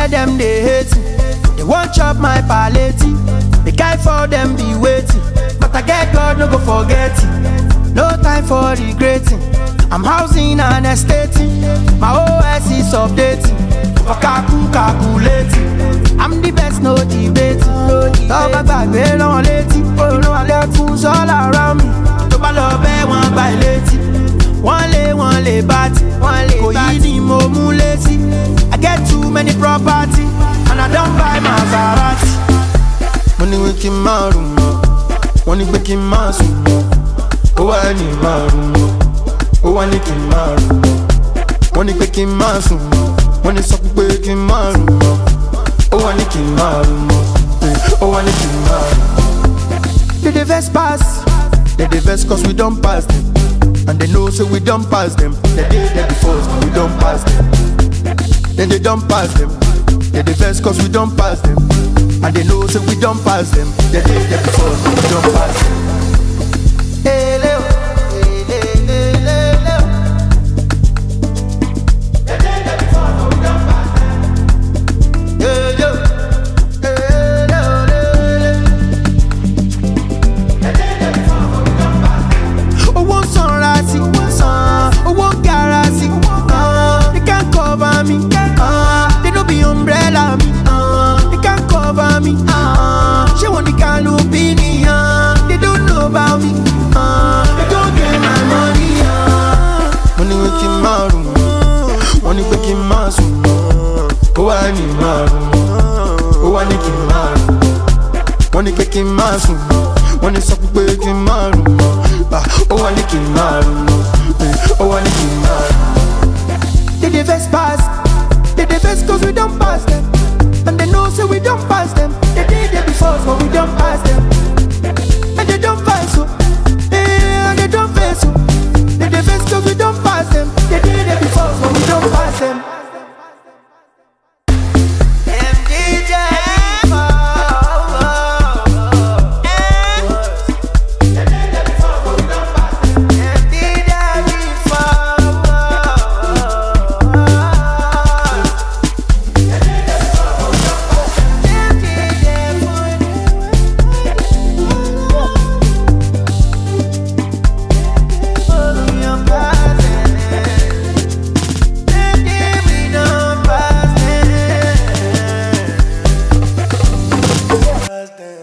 hear them, they hate me. They won't chop my palette. The guy for them be waiting. But I get God, no go forget it. No time for regretting. I'm housing and estating. My OS is updating. For calculating. I'm the best, no debating. Talk about me, no lady. You know I left fools all around me. To my love, one by lady. One lay batty. Go easy, mo lazy. I get too many property. And I don't buy Maserati. Money waking my room. Money waking my soul. Oh, I need my room. Oh, I need my room. Money waking my soul. Money suck waking my room. Oh, I need my room. Oh, I need my room. Did the vest pass? They the vest cause we don't pass them. And they know so we don't pass them. They did that before so we don't pass them. Then they don't pass them. They the vest cause we don't pass them. And they know so we don't pass them. They did that before so we don't pass them. Hey, Leo. Money kicking my soul, money suck breaking my room. Oh, I need my room. Oh, I need my room. Did the vest pass? Did the vest cause we don't pass them. And they know so we don't pass them. They did it before so we don't pass them. And they don't pass so. And they don't face so. Did the vest cause we don't pass them. They did it before so we don't pass them. Them.